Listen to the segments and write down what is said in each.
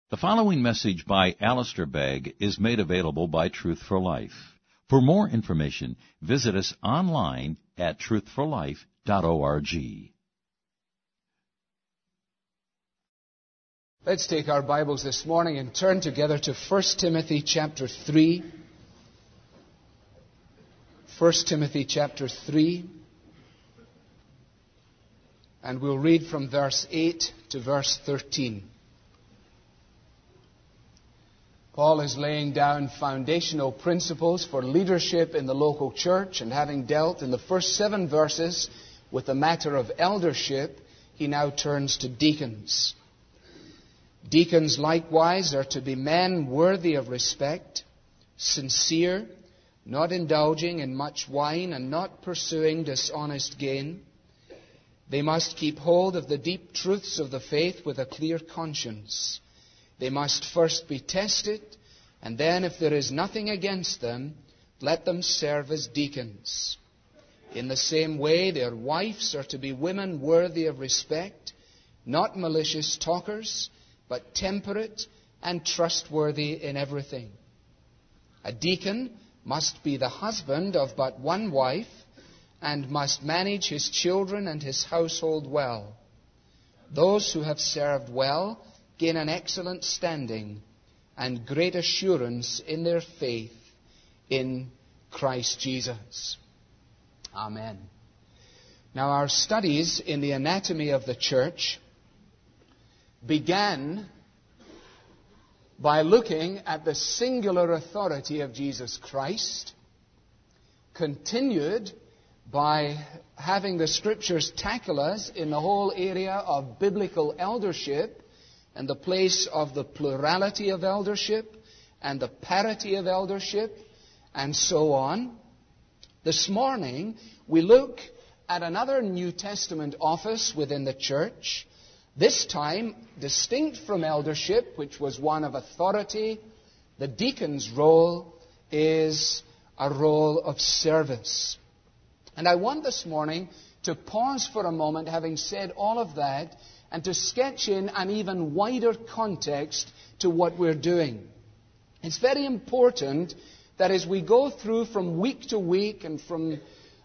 The following message by Alistair Begg is made available by Truth for Life. For more information, visit us online at truthforlife.org. Let's take our Bibles this morning and turn together to 1 Timothy chapter 3. 1 Timothy chapter 3. And we'll read from verse 8 to verse 13. Paul is laying down foundational principles for leadership in the local church, and having dealt in the first 7 verses with the matter of eldership, he now turns to deacons. Deacons likewise are to be men worthy of respect, sincere, not indulging in much wine, and not pursuing dishonest gain. They must keep hold of the deep truths of the faith with a clear conscience. They must first be tested, and then, if there is nothing against them, let them serve as deacons. In the same way, their wives are to be women worthy of respect, not malicious talkers, but temperate and trustworthy in everything. A deacon must be the husband of but one wife, and must manage his children and his household well. Those who have served well gain an excellent standing and great assurance in their faith in Christ Jesus. Amen. Now, our studies in the anatomy of the church began by looking at the singular authority of Jesus Christ, continued by having the Scriptures tackle us in the whole area of biblical eldership and the place of the plurality of eldership and the parity of eldership and so on. This morning, we look at another New Testament office within the church, this time distinct from eldership, which was one of authority. The deacon's role is a role of service. And I want this morning to pause for a moment, having said all of that, and to sketch in an even wider context to what we're doing. It's very important that as we go through from week to week and from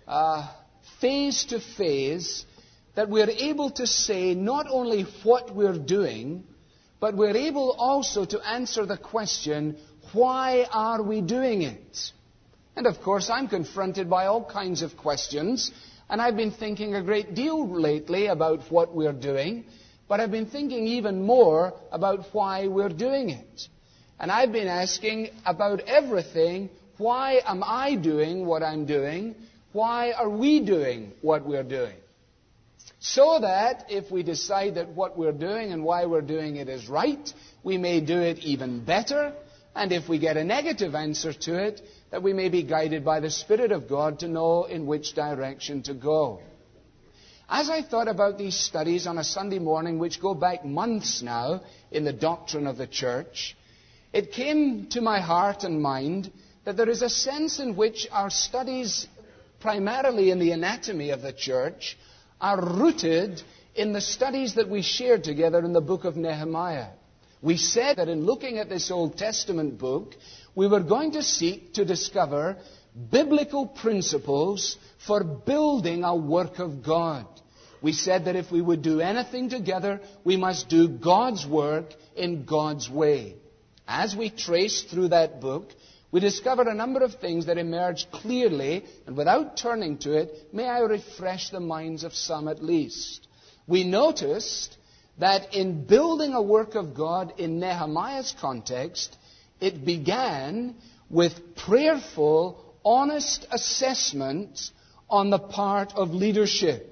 phase to phase, that we're able to say not only what we're doing, but we're able also to answer the question, why are we doing it? And of course, I'm confronted by all kinds of questions, and I've been thinking a great deal lately about what we're doing, but I've been thinking even more about why we're doing it. And I've been asking about everything, why am I doing what I'm doing? Why are we doing what we're doing? So that if we decide that what we're doing and why we're doing it is right, we may do it even better. And if we get a negative answer to it, that we may be guided by the Spirit of God to know in which direction to go. As I thought about these studies on a Sunday morning, which go back months now in the doctrine of the church, it came to my heart and mind that there is a sense in which our studies, primarily in the anatomy of the church, are rooted in the studies that we shared together in the book of Nehemiah. We said that in looking at this Old Testament book, we were going to seek to discover biblical principles for building a work of God. We said that if we would do anything together, we must do God's work in God's way. As we traced through that book, we discovered a number of things that emerged clearly, and without turning to it, may I refresh the minds of some at least. We noticed that in building a work of God in Nehemiah's context, it began with prayerful, honest assessment on the part of leadership.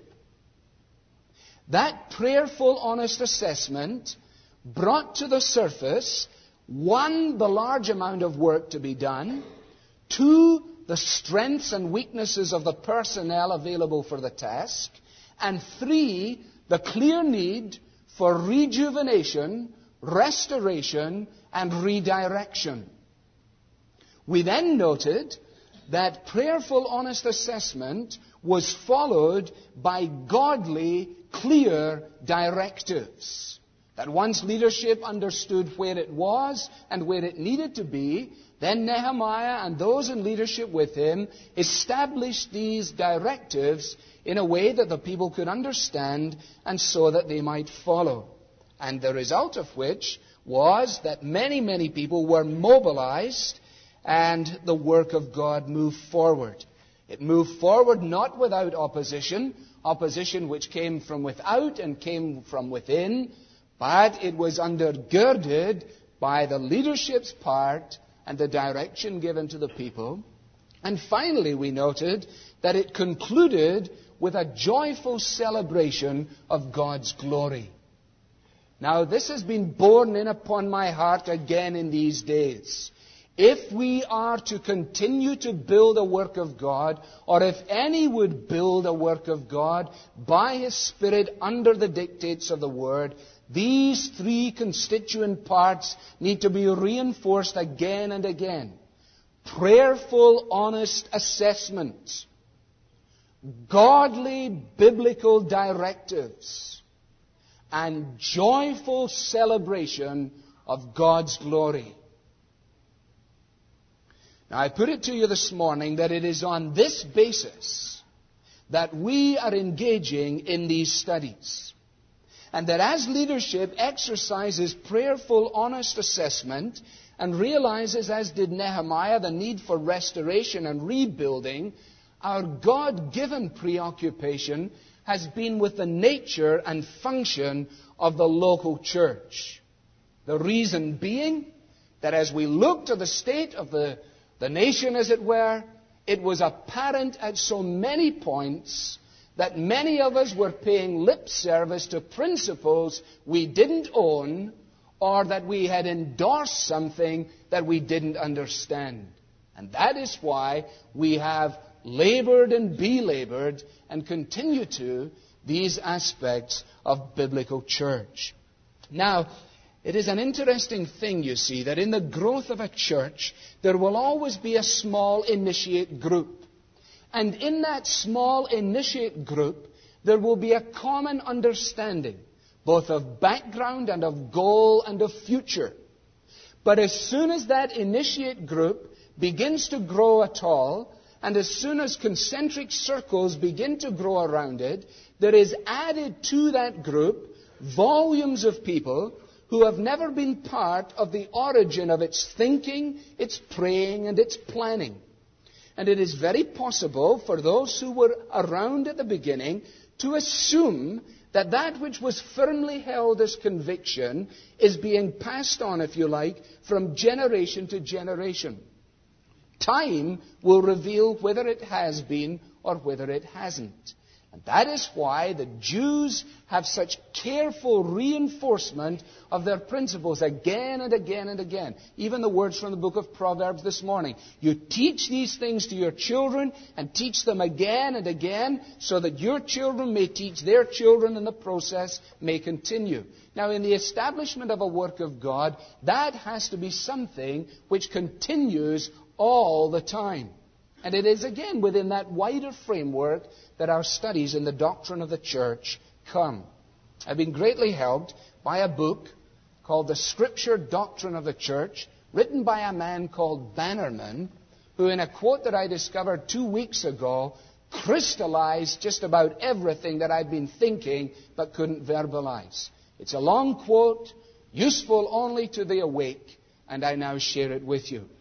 That prayerful, honest assessment brought to the surface, 1, the large amount of work to be done, 2, the strengths and weaknesses of the personnel available for the task, and 3, the clear need for rejuvenation, restoration, and redirection. We then noted that prayerful, honest assessment was followed by godly, clear directives. That once leadership understood where it was and where it needed to be, then Nehemiah and those in leadership with him established these directives in a way that the people could understand and so that they might follow. And the result of which was that many, many people were mobilized and the work of God moved forward. It moved forward not without opposition which came from without and came from within, but it was undergirded by the leadership's part and the direction given to the people. And finally, we noted that it concluded with a joyful celebration of God's glory. Now, this has been borne in upon my heart again in these days. If we are to continue to build a work of God, or if any would build a work of God by His Spirit under the dictates of the Word, these three constituent parts need to be reinforced again and again. Prayerful, honest assessment. Godly, biblical directives. And joyful celebration of God's glory. Now, I put it to you this morning that it is on this basis that we are engaging in these studies. And that as leadership exercises prayerful, honest assessment and realizes, as did Nehemiah, the need for restoration and rebuilding, our God-given preoccupation has been with the nature and function of the local church. The reason being that as we look to the state of the nation, as it were, it was apparent at so many points that many of us were paying lip service to principles we didn't own, or that we had endorsed something that we didn't understand. And that is why we have labored and belabored and continue to these aspects of biblical church. Now, it is an interesting thing, you see, that in the growth of a church, there will always be a small initiate group. And in that small initiate group, there will be a common understanding, both of background and of goal and of future. But as soon as that initiate group begins to grow at all, and as soon as concentric circles begin to grow around it, there is added to that group volumes of people who have never been part of the origin of its thinking, its praying, and its planning. And it is very possible for those who were around at the beginning to assume that that which was firmly held as conviction is being passed on, if you like, from generation to generation. Time will reveal whether it has been or whether it hasn't. And that is why the Jews have such careful reinforcement of their principles again and again and again. Even the words from the book of Proverbs this morning. You teach these things to your children and teach them again and again so that your children may teach their children and the process may continue. Now, in the establishment of a work of God, that has to be something which continues all the time. And it is again within that wider framework that our studies in the doctrine of the church come. I've been greatly helped by a book called The Scripture Doctrine of the Church, written by a man called Bannerman, who in a quote that I discovered 2 weeks ago crystallized just about everything that I'd been thinking but couldn't verbalize. It's a long quote, useful only to the awake, and I now share it with you.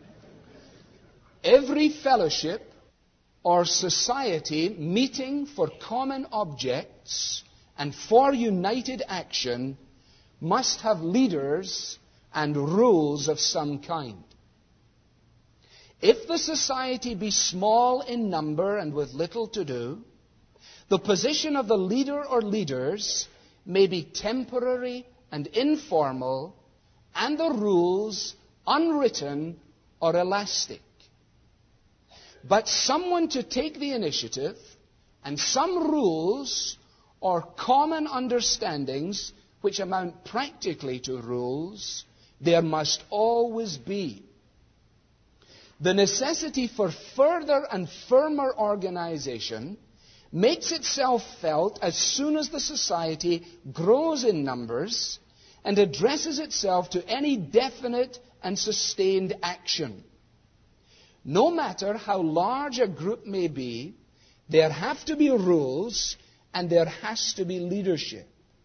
Every fellowship or society meeting for common objects and for united action must have leaders and rules of some kind. If the society be small in number and with little to do, the position of the leader or leaders may be temporary and informal, and the rules unwritten or elastic. But someone to take the initiative and some rules or common understandings which amount practically to rules, there must always be. The necessity for further and firmer organization makes itself felt as soon as the society grows in numbers and addresses itself to any definite and sustained action. No matter how large a group may be, there have to be rules and there has to be leadership.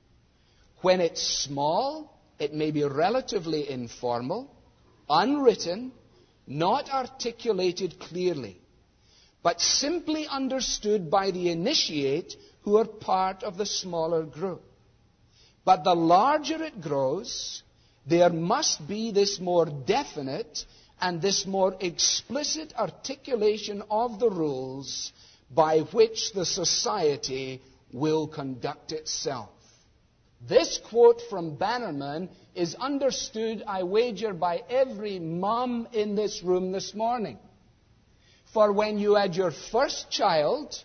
When it's small, it may be relatively informal, unwritten, not articulated clearly, but simply understood by the initiate who are part of the smaller group. But the larger it grows, there must be this more definite and this more explicit articulation of the rules by which the society will conduct itself. This quote from Bannerman is understood, I wager, by every mom in this room this morning. For when you had your first child,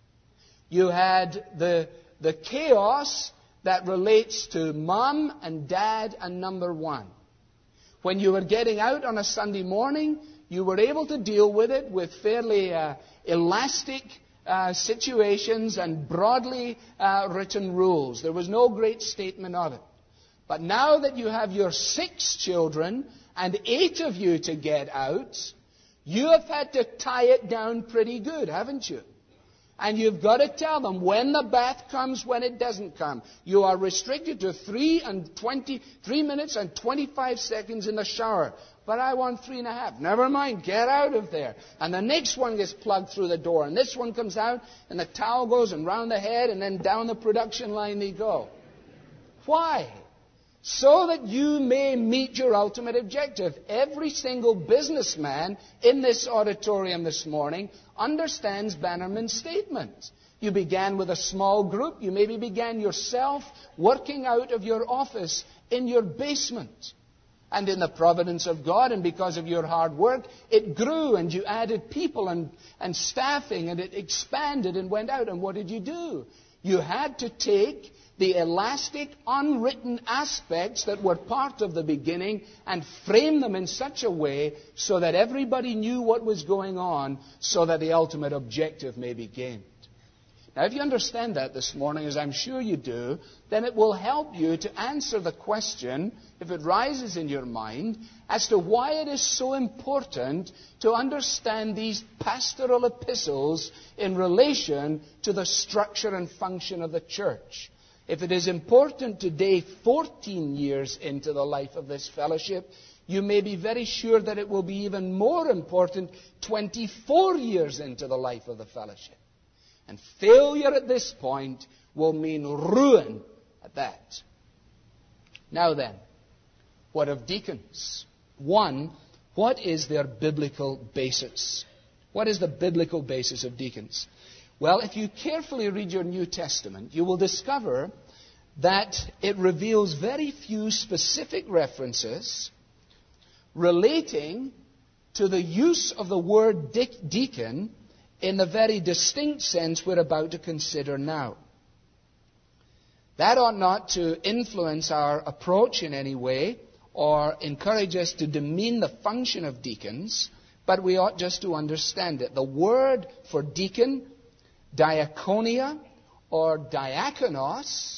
you had the chaos that relates to mom and dad and number one. When you were getting out on a Sunday morning, you were able to deal with it with fairly elastic situations and broadly written rules. There was no great statement of it. But now that you have your 6 children and 8 of you to get out, you have had to tie it down pretty good, haven't you? And you've got to tell them when the bath comes, when it doesn't come. You are restricted to 3 minutes and 25 seconds in the shower. But I want 3.5. Never mind, get out of there. And the next one gets plugged through the door. And this one comes out, and the towel goes and round the head, and then down the production line they go. Why? So that you may meet your ultimate objective. Every single businessman in this auditorium this morning understands Bannerman's statement. You began with a small group. You maybe began yourself working out of your office in your basement. And in the providence of God and because of your hard work, it grew and you added people and staffing and it expanded and went out. And what did you do? You had to take the elastic, unwritten aspects that were part of the beginning and frame them in such a way so that everybody knew what was going on so that the ultimate objective may be gained. Now, if you understand that this morning, as I'm sure you do, then it will help you to answer the question, if it rises in your mind, as to why it is so important to understand these pastoral epistles in relation to the structure and function of the church. If it is important today, 14 years into the life of this fellowship, you may be very sure that it will be even more important 24 years into the life of the fellowship. And failure at this point will mean ruin at that. Now then, what of deacons? 1, what is their biblical basis? What is the biblical basis of deacons? Well, if you carefully read your New Testament, you will discover that it reveals very few specific references relating to the use of the word deacon in the very distinct sense we're about to consider now. That ought not to influence our approach in any way or encourage us to demean the function of deacons, but we ought just to understand it. The word for deacon, diakonia or diakonos,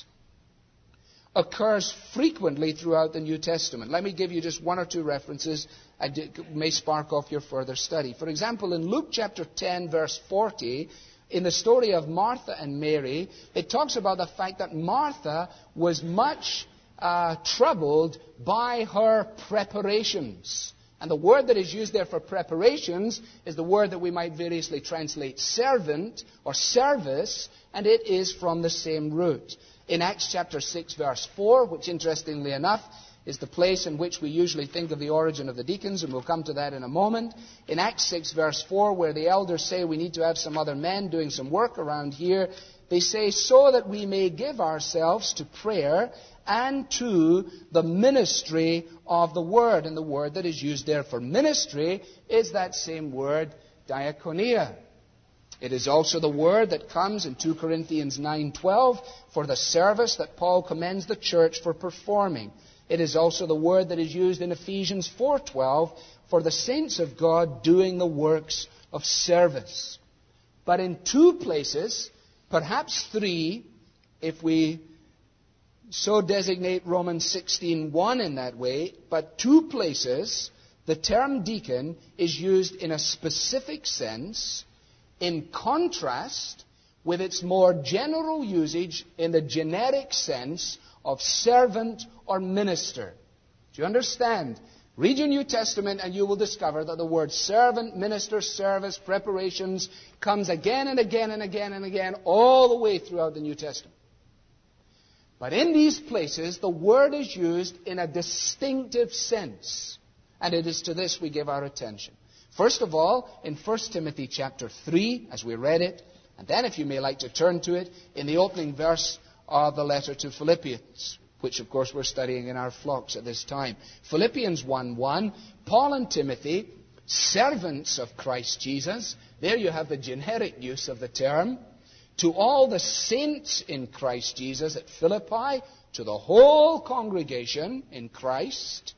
occurs frequently throughout the New Testament. Let me give you just 1 or 2 references that may spark off your further study. For example, in Luke chapter 10, verse 40, in the story of Martha and Mary, it talks about the fact that Martha was much troubled by her preparations. And the word that is used there for preparations is the word that we might variously translate servant or service, and it is from the same root. In Acts chapter 6, verse 4, which interestingly enough is the place in which we usually think of the origin of the deacons, and we'll come to that in a moment. In Acts 6, verse 4, where the elders say we need to have some other men doing some work around here, they say, so that we may give ourselves to prayer and to the ministry of the word. And the word that is used there for ministry is that same word, diakonia. It is also the word that comes in 2 Corinthians 9:12 for the service that Paul commends the church for performing. It is also the word that is used in Ephesians 4:12 for the saints of God doing the works of service. But in 2 places, perhaps 3, if we so designate Romans 16:1 in that way, but 2 places the term deacon is used in a specific sense in contrast with its more general usage in the generic sense of servant or minister. Do you understand? Read your New Testament and you will discover that the word servant, minister, service, preparations comes again and again and again and again all the way throughout the New Testament. But in these places, the word is used in a distinctive sense. And it is to this we give our attention. First of all, in 1 Timothy chapter 3, as we read it, and then if you may like to turn to it, in the opening verse of the letter to Philippians, which of course we're studying in our flocks at this time. Philippians 1:1, Paul and Timothy, servants of Christ Jesus. There you have the generic use of the term. To all the saints in Christ Jesus at Philippi, to the whole congregation in Christ,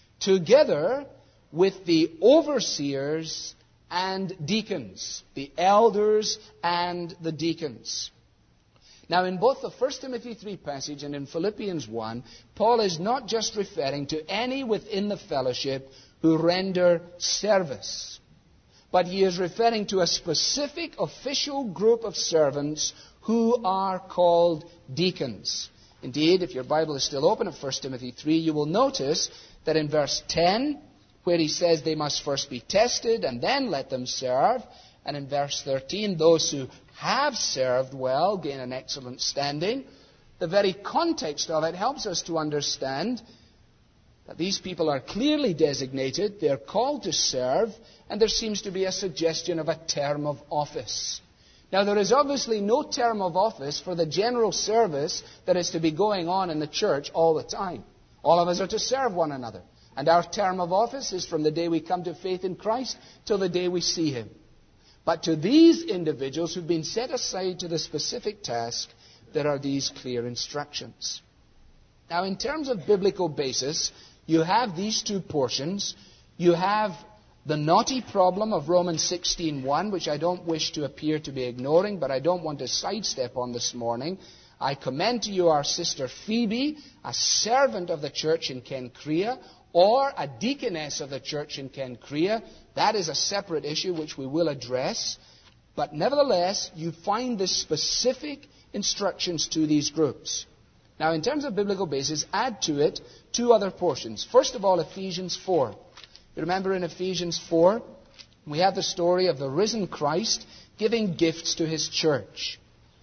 together with the overseers and deacons, the elders and the deacons. Now, in both the 1 Timothy 3 passage and in Philippians 1, Paul is not just referring to any within the fellowship who render service, but he is referring to a specific official group of servants who are called deacons. Indeed, if your Bible is still open at 1 Timothy 3, you will notice that in verse 10, where he says they must first be tested and then let them serve, and in verse 13, those who have served well gain an excellent standing, the very context of it helps us to understand that these people are clearly designated, they're called to serve, and there seems to be a suggestion of a term of office. Now, there is obviously no term of office for the general service that is to be going on in the church all the time. All of us are to serve one another. And our term of office is from the day we come to faith in Christ till the day we see Him. But to these individuals who've been set aside to the specific task, there are these clear instructions. Now, in terms of biblical basis, you have these 2 portions. You have the knotty problem of Romans 16:1, which I don't wish to appear to be ignoring, but I don't want to sidestep on this morning. I commend to you our sister Phoebe, a servant of the church in Kenkrea, or a deaconess of the church in Kenkrea. That is a separate issue which we will address. But nevertheless, you find the specific instructions to these groups. Now, in terms of biblical basis, add to it 2 other portions. First of all, Ephesians 4. You remember in Ephesians 4, we have the story of the risen Christ giving gifts to His church.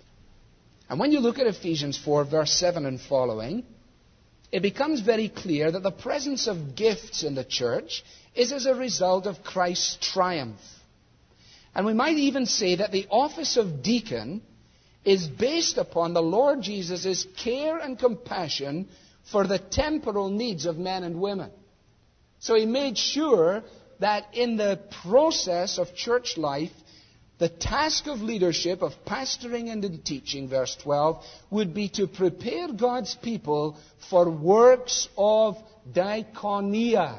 And when you look at Ephesians 4, verse 7 and following, it becomes very clear that the presence of gifts in the church is as a result of Christ's triumph. And we might even say that the office of deacon is based upon the Lord Jesus' care and compassion for the temporal needs of men and women. So He made sure that in the process of church life, the task of leadership, of pastoring and in teaching, verse 12, would be to prepare God's people for works of diakonia.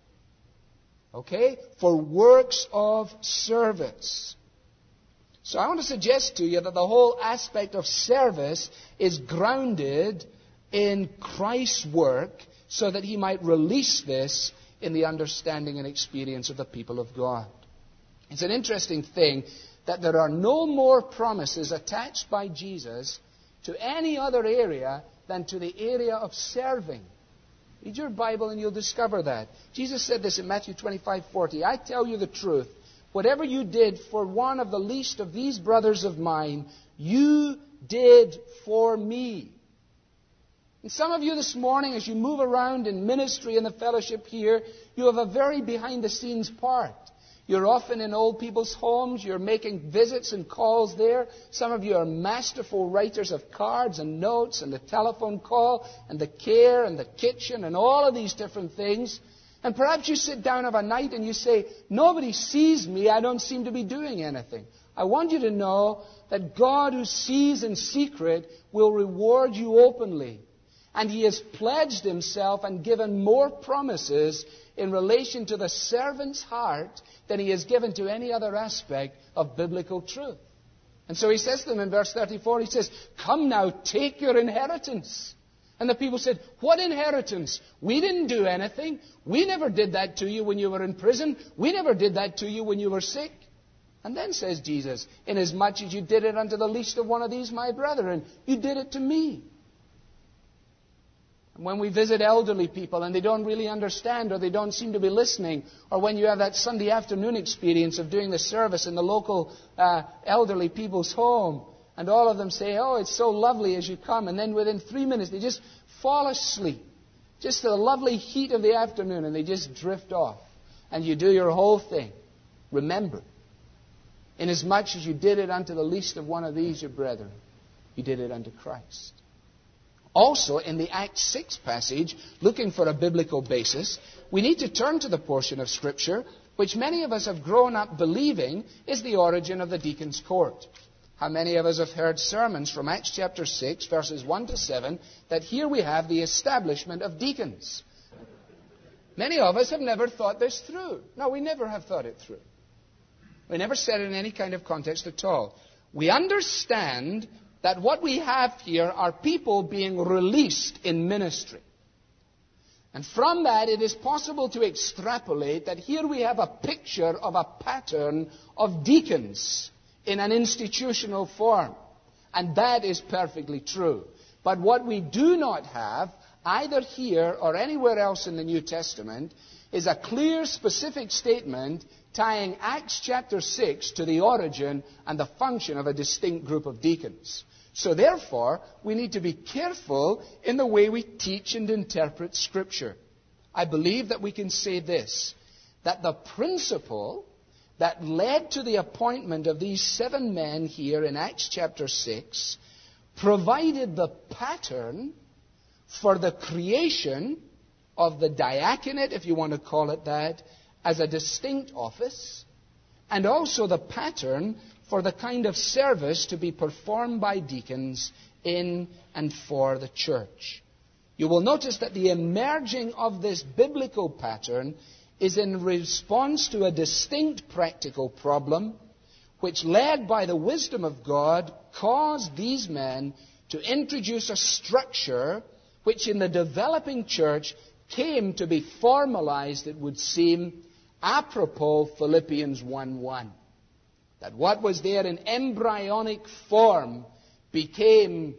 Okay? For works of service. So I want to suggest to you that the whole aspect of service is grounded in Christ's work so that He might release this in the understanding and experience of the people of God. It's an interesting thing that there are no more promises attached by Jesus to any other area than to the area of serving. Read your Bible and you'll discover that. Jesus said this in Matthew 25:40. I tell you the truth, whatever you did for one of the least of these brothers of mine, you did for me. And some of you this morning, as you move around in ministry and the fellowship here, you have a very behind-the-scenes part. You're often in old people's homes. You're making visits and calls there. Some of you are masterful writers of cards and notes and the telephone call and the care and the kitchen and all of these different things. And perhaps you sit down of a night and you say, nobody sees me. I don't seem to be doing anything. I want you to know that God, who sees in secret, will reward you openly. And He has pledged Himself and given more promises in relation to the servant's heart than He has given to any other aspect of biblical truth. And so he says to them in verse 34, he says, "Come now, take your inheritance." And the people said, "What inheritance? We didn't do anything. We never did that to you when you were in prison. We never did that to you when you were sick." And then says Jesus, "Inasmuch as you did it unto the least of one of these, my brethren, you did it to me." And when we visit elderly people and they don't really understand or they don't seem to be listening, or when you have that Sunday afternoon experience of doing the service in the local elderly people's home, and all of them say, "Oh, it's so lovely as you come," and then within 3 minutes they just fall asleep, just to the lovely heat of the afternoon, and they just drift off. And you do your whole thing. Remember, inasmuch as you did it unto the least of one of these, your brethren, you did it unto Christ. Also, in the Acts 6 passage, looking for a biblical basis, we need to turn to the portion of Scripture which many of us have grown up believing is the origin of the deacon's court. How many of us have heard sermons from Acts chapter 6, verses 1 to 7, that here we have the establishment of deacons. Many of us have never thought this through. No, we never have thought it through. We never said it in any kind of context at all. We understand that what we have here are people being released in ministry. And from that, it is possible to extrapolate that here we have a picture of a pattern of deacons in an institutional form. And that is perfectly true. But what we do not have, either here or anywhere else in the New Testament, is a clear, specific statement tying Acts chapter 6 to the origin and the function of a distinct group of deacons. So therefore, we need to be careful in the way we teach and interpret Scripture. I believe that we can say this, that the principle that led to the appointment of these 7 men here in Acts chapter 6 provided the pattern for the creation of the diaconate, if you want to call it that, as a distinct office, and also the pattern for the kind of service to be performed by deacons in and for the church. You will notice that the emerging of this biblical pattern is in response to a distinct practical problem which, led by the wisdom of God, caused these men to introduce a structure which in the developing church came to be formalized, it would seem, apropos Philippians 1:1. That what was there in embryonic form became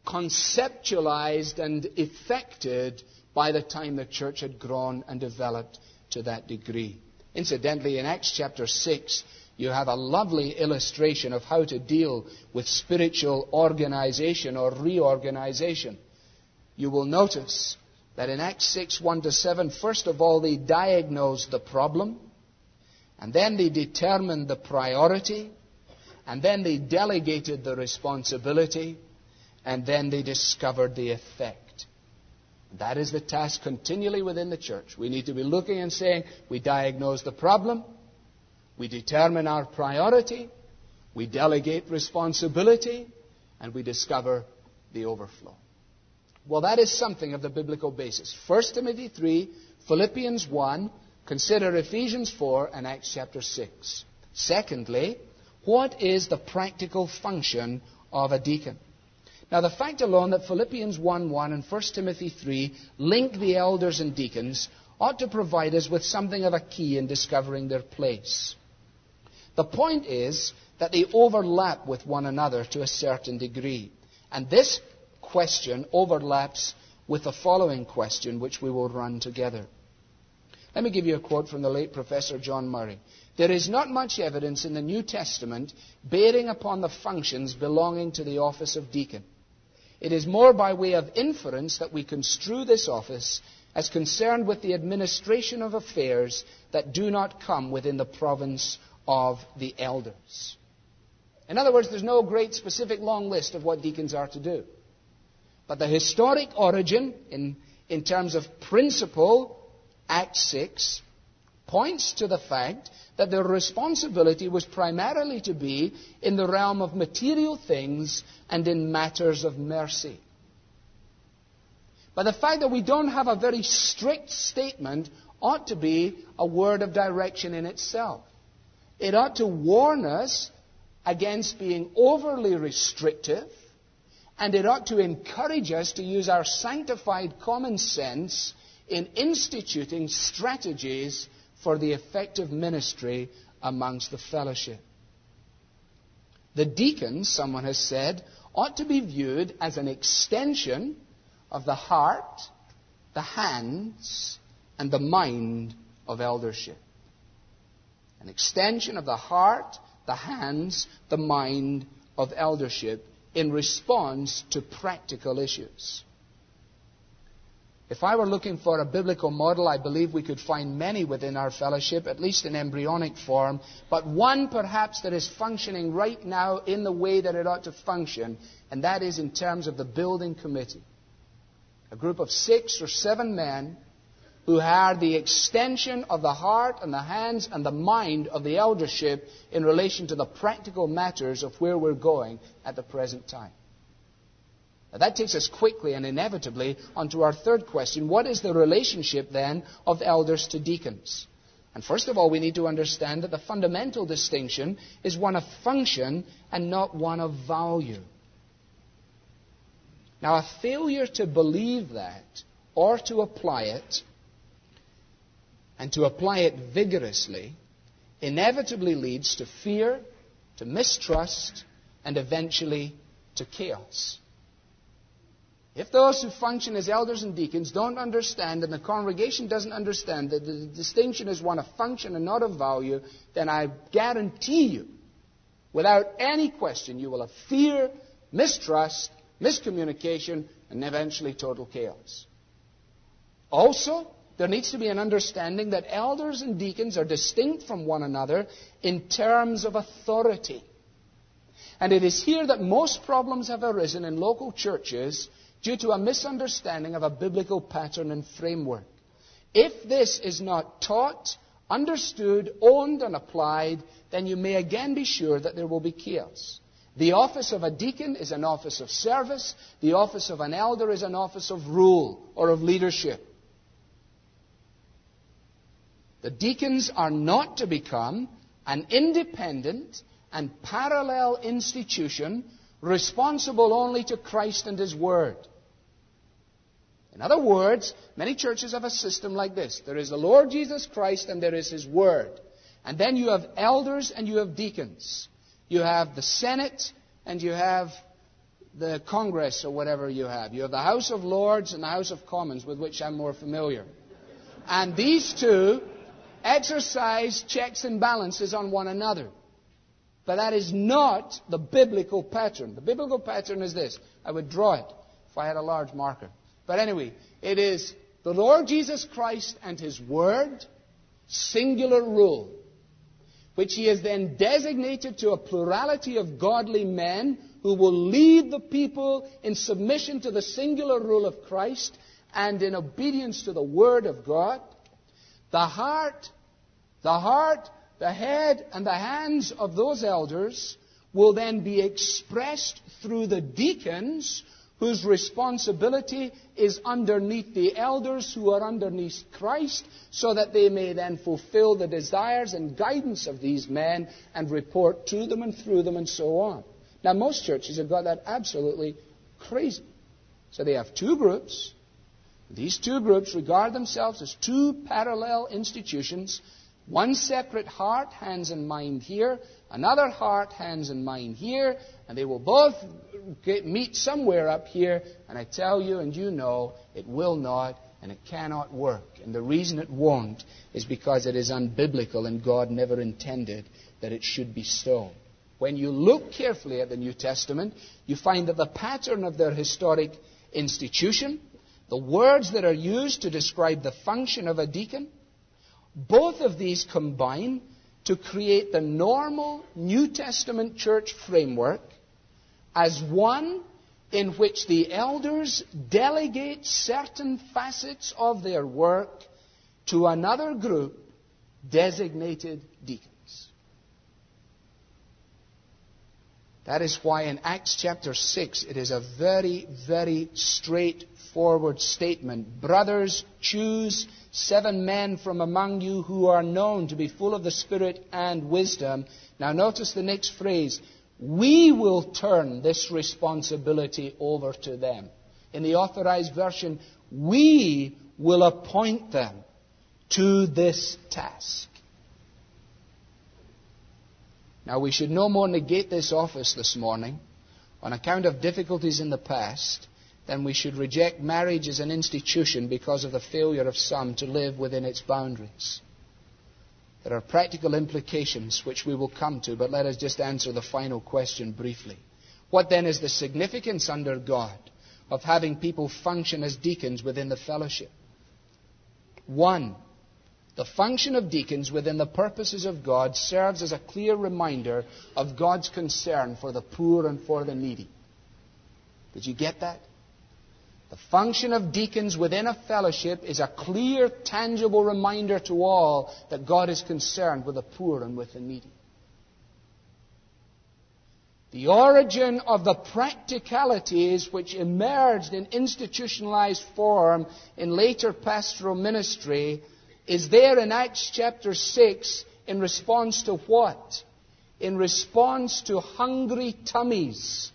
conceptualized and effected by the time the church had grown and developed to that degree. Incidentally, in Acts chapter 6, you have a lovely illustration of how to deal with spiritual organization or reorganization. You will notice that in Acts 6, 1 to 7, first of all, they diagnosed the problem, and then they determined the priority, and then they delegated the responsibility, and then they discovered the effect. That is the task continually within the church. We need to be looking and saying, we diagnose the problem, we determine our priority, we delegate responsibility, and we discover the overflow. Well, that is something of the biblical basis. 1 Timothy 3, Philippians 1, consider Ephesians 4, and Acts chapter 6. Secondly, what is the practical function of a deacon? Now, the fact alone that Philippians 1:1 and 1 Timothy 3 link the elders and deacons ought to provide us with something of a key in discovering their place. The point is that they overlap with one another to a certain degree. And this question overlaps with the following question, which we will run together. Let me give you a quote from the late Professor John Murray. There is not much evidence in the New Testament bearing upon the functions belonging to the office of deacon. It is more by way of inference that we construe this office as concerned with the administration of affairs that do not come within the province of the elders. In other words, there's no great specific long list of what deacons are to do. But the historic origin, in terms of principle, Acts 6, points to the fact that their responsibility was primarily to be in the realm of material things and in matters of mercy. But the fact that we don't have a very strict statement ought to be a word of direction in itself. It ought to warn us against being overly restrictive, and it ought to encourage us to use our sanctified common sense in instituting strategies for the effective ministry amongst the fellowship. The deacons, someone has said, ought to be viewed as an extension of the heart, the hands, and the mind of eldership. An extension of the heart, the hands, the mind of eldership in response to practical issues. If I were looking for a biblical model, I believe we could find many within our fellowship, at least in embryonic form, but one perhaps that is functioning right now in the way that it ought to function, and that is in terms of the building committee. A group of 6 or 7 men who are the extension of the heart and the hands and the mind of the eldership in relation to the practical matters of where we're going at the present time. Now that takes us quickly and inevitably onto our third question. What is the relationship then of elders to deacons? And first of all, we need to understand that the fundamental distinction is one of function and not one of value. Now, a failure to believe that or to apply it, and to apply it vigorously, inevitably leads to fear, to mistrust, and eventually to chaos. If those who function as elders and deacons don't understand, and the congregation doesn't understand that the distinction is one of function and not of value, then I guarantee you, without any question, you will have fear, mistrust, miscommunication, and eventually total chaos. Also, there needs to be an understanding that elders and deacons are distinct from one another in terms of authority. And it is here that most problems have arisen in local churches due to a misunderstanding of a biblical pattern and framework. If this is not taught, understood, owned, and applied, then you may again be sure that there will be chaos. The office of a deacon is an office of service. The office of an elder is an office of rule or of leadership. The deacons are not to become an independent and parallel institution responsible only to Christ and His Word. In other words, many churches have a system like this. There is the Lord Jesus Christ and there is His Word. And then you have elders and you have deacons. You have the Senate and you have the Congress or whatever you have. You have the House of Lords and the House of Commons, with which I'm more familiar. And these two exercise checks and balances on one another. But that is not the biblical pattern. The biblical pattern is this. I would draw it if I had a large marker. But anyway, it is the Lord Jesus Christ and His Word, singular rule, which He has then designated to a plurality of godly men who will lead the people in submission to the singular rule of Christ and in obedience to the Word of God. The heart, the head, and the hands of those elders will then be expressed through the deacons, whose responsibility is underneath the elders who are underneath Christ, so that they may then fulfill the desires and guidance of these men and report to them and through them and so on. Now, most churches have got that absolutely crazy. So they have two groups. These two groups regard themselves as two parallel institutions. One separate heart, hands and mind here. Another heart, hands and mind here. And they will both meet somewhere up here. And I tell you and you know, it will not and it cannot work. And the reason it won't is because it is unbiblical and God never intended that it should be so. When you look carefully at the New Testament, you find that the pattern of their historic institution, the words that are used to describe the function of a deacon, both of these combine to create the normal New Testament church framework as one in which the elders delegate certain facets of their work to another group, designated deacons. That is why in Acts chapter 6, it is a very, very straightforward statement. Brothers, choose 7 men from among you who are known to be full of the Spirit and wisdom. Now notice the next phrase. we will turn this responsibility over to them. In the Authorized Version, we will appoint them to this task. Now, we should no more negate this office this morning on account of difficulties in the past than we should reject marriage as an institution because of the failure of some to live within its boundaries. There are practical implications which we will come to, but let us just answer the final question briefly. What then is the significance under God of having people function as deacons within the fellowship? 1. The function of deacons within the purposes of God serves as a clear reminder of God's concern for the poor and for the needy. Did you get that? The function of deacons within a fellowship is a clear, tangible reminder to all that God is concerned with the poor and with the needy. The origin of the practicalities which emerged in institutionalized form in later pastoral ministry is there in Acts chapter 6 in response to what? In response to hungry tummies.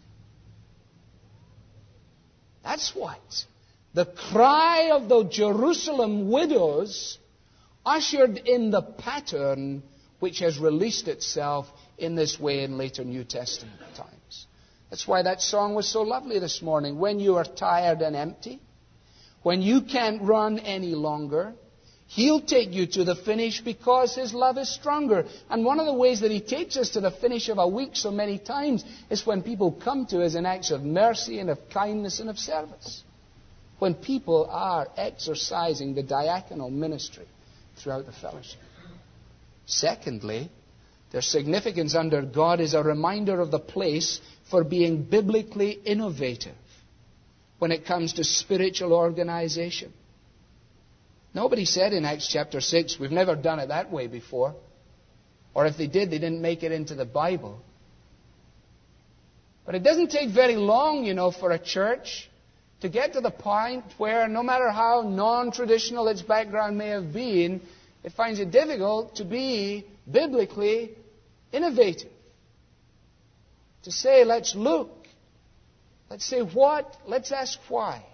That's what. The cry of the Jerusalem widows ushered in the pattern which has released itself in this way in later New Testament times. That's why that song was so lovely this morning. When you are tired and empty, when you can't run any longer, He'll take you to the finish because His love is stronger. And one of the ways that He takes us to the finish of a week so many times is when people come to us in acts of mercy and of kindness and of service. When people are exercising the diaconal ministry throughout the fellowship. Secondly, their significance under God is a reminder of the place for being biblically innovative when it comes to spiritual organization. Nobody said in Acts chapter 6, we've never done it that way before. Or if they did, they didn't make it into the Bible. But it doesn't take very long, for a church to get to the point where no matter how non-traditional its background may have been, it finds it difficult to be biblically innovative. To say, let's look. Let's say what? Let's ask why.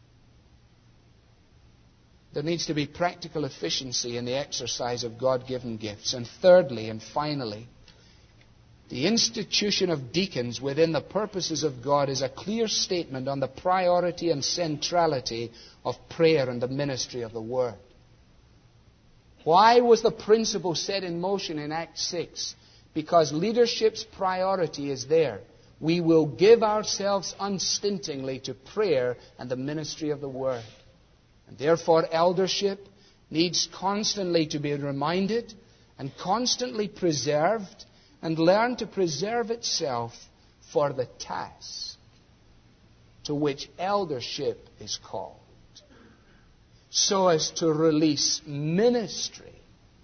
There needs to be practical efficiency in the exercise of God-given gifts. And thirdly and finally, the institution of deacons within the purposes of God is a clear statement on the priority and centrality of prayer and the ministry of the Word. Why was the principle set in motion in Acts 6? Because leadership's priority is there. We will give ourselves unstintingly to prayer and the ministry of the Word. And therefore, eldership needs constantly to be reminded and constantly preserved and learn to preserve itself for the task to which eldership is called, so as to release ministry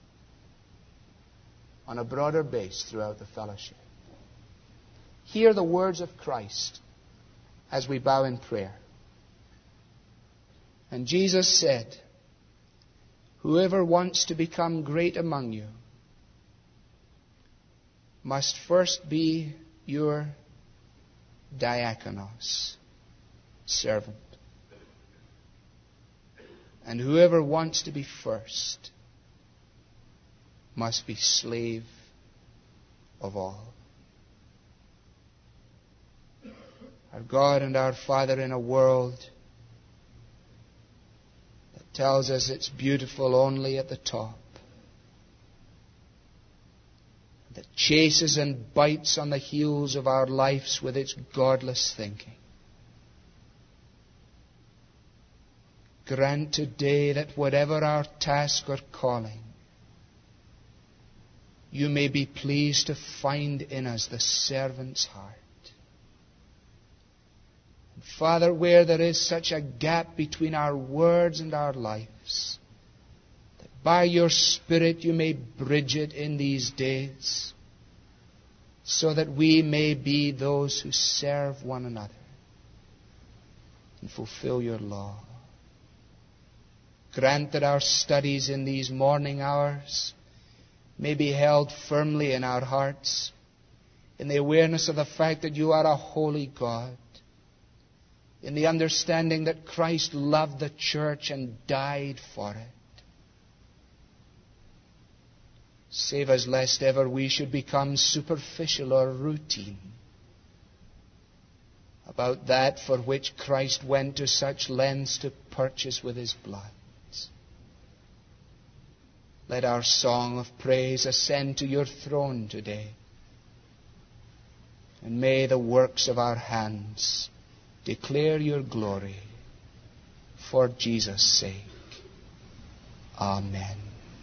on a broader base throughout the fellowship. Hear the words of Christ as we bow in prayer. And Jesus said, whoever wants to become great among you must first be your diakonos, servant. And whoever wants to be first must be slave of all. Our God and our Father, in a world that tells us it's beautiful only at the top, that chases and bites on the heels of our lives with its godless thinking, grant today that whatever our task or calling, you may be pleased to find in us the servant's heart. And Father, where there is such a gap between our words and our lives, that by your Spirit you may bridge it in these days, so that we may be those who serve one another and fulfill your law. Grant that our studies in these morning hours may be held firmly in our hearts, in the awareness of the fact that you are a holy God, in the understanding that Christ loved the church and died for it. Save us lest ever we should become superficial or routine about that for which Christ went to such lengths to purchase with His blood. Let our song of praise ascend to your throne today. And may the works of our hands declare your glory for Jesus' sake. Amen.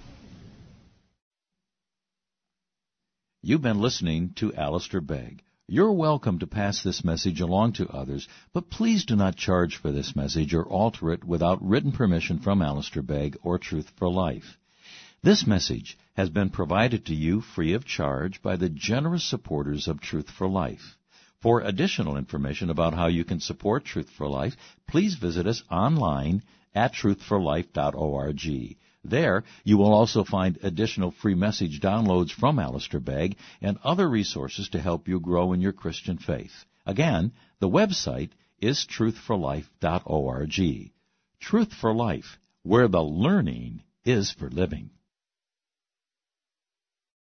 You've been listening to Alistair Begg. You're welcome to pass this message along to others, but please do not charge for this message or alter it without written permission from Alistair Begg or Truth for Life. This message has been provided to you free of charge by the generous supporters of Truth for Life. For additional information about how you can support Truth for Life, please visit us online at truthforlife.org. There, you will also find additional free message downloads from Alistair Begg and other resources to help you grow in your Christian faith. Again, the website is truthforlife.org. Truth for Life, where the learning is for living.